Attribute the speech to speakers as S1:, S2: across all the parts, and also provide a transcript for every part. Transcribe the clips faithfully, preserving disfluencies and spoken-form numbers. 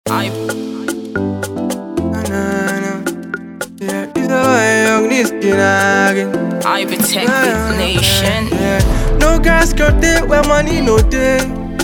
S1: I
S2: Na, na, na. Yeah, this is why young this kid again.
S1: I protect the nation.
S2: Yeah. No girls got there where money no day.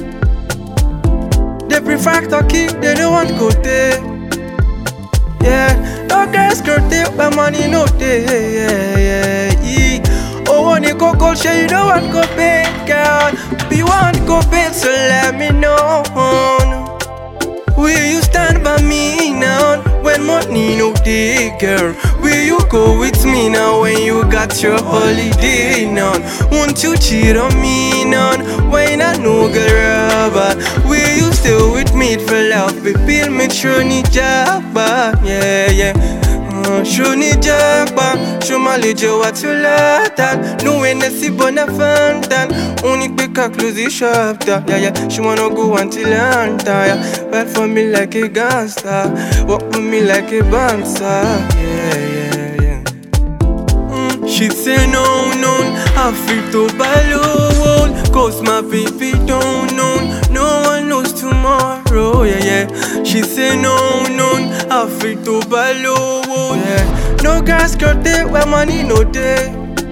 S2: They prefer talking, they don't want go there. Yeah, no girls got there where money no day. Yeah, yeah, yeah. Oh, when you go cold, share you don't want go bed, girl. Be want go bed, so let me know. Will you stand by me now when money no day, girl? Will you go with me now when you got your holiday now? Won't you cheat on me now when I know girl rubber? Will you stay with me for love? Baby, make sure ni jabba, yeah, yeah. Uh, show ni jabba, show my lady what you like that. No when I see Bonafantan, only pick a close the shop, da. Yeah, yeah. She wanna go until I'm tired. Fight for me like a gangster, walk with me like a bouncer. Yeah, yeah, yeah. Mm, she say no, no, I feel to balloon, cause my baby don't know, no one knows tomorrow. Yeah, yeah. She say no, no, I feel to balloon. Yeah. No girls got there where money no day.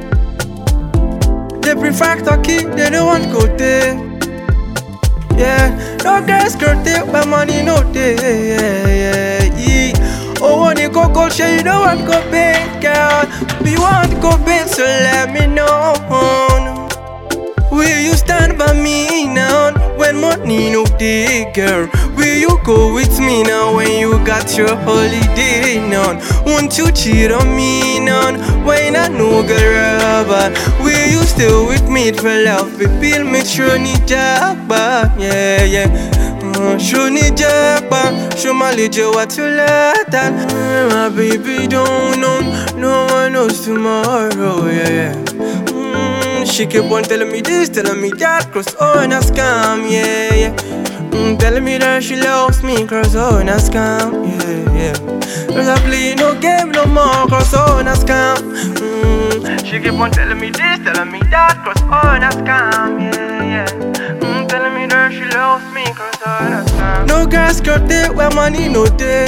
S2: They prefer talking, they don't want go there. Yeah, no girls got there where money no day. Yeah, yeah, yeah. Oh, when you go cold, share you don't want go bed, girl. Be want go bed, so let me know. Will you stand by me now when money no day, girl? Will you go with me now when you got your holiday now? Won't you cheat on me now when I know girl rubber? Will you stay with me for love? Baby, make sure ni jabba, yeah, yeah. Uh, show ni jabba, show my lady what you like that. Uh, my baby don't know, no one knows tomorrow, yeah, yeah. Mm, she keep on telling me this, telling me that, cross on a scam, yeah, yeah. Mm, telling me that she loves me, cross on a scam, yeah, yeah. Cause I play no game no more, cross on a scam. Mm, she keep on telling me this, telling me that, cross on a scam, yeah, yeah. Mm, telling me that she loves me, cross on a scam. No girls got there where money no day.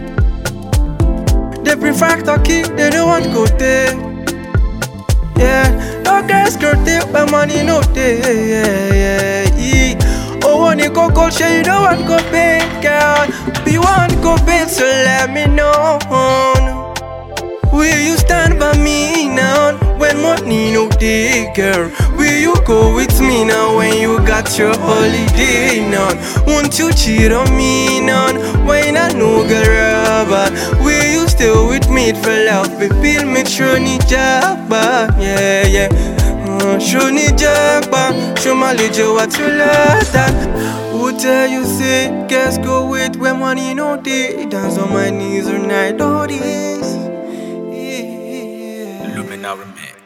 S2: They prefer talking, they don't want go there. Yeah, no girls got there where money no day. Yeah, yeah, yeah. Oh, when you go cold, share you don't want go bed, girl. Be want go bed, so let me know. Will you stand by me now when money no day, girl? Will you go with me now when you got your holiday now? Won't you cheat on me now when I know girl rubber? Will you stay with me for love? Baby, make sure ni jabba, yeah, yeah. Uh, show ni jabba, show my lady what you like that. Who tell you say, girls go with when money no day? Dance on my knees all night, all this.
S3: Lumina Remix.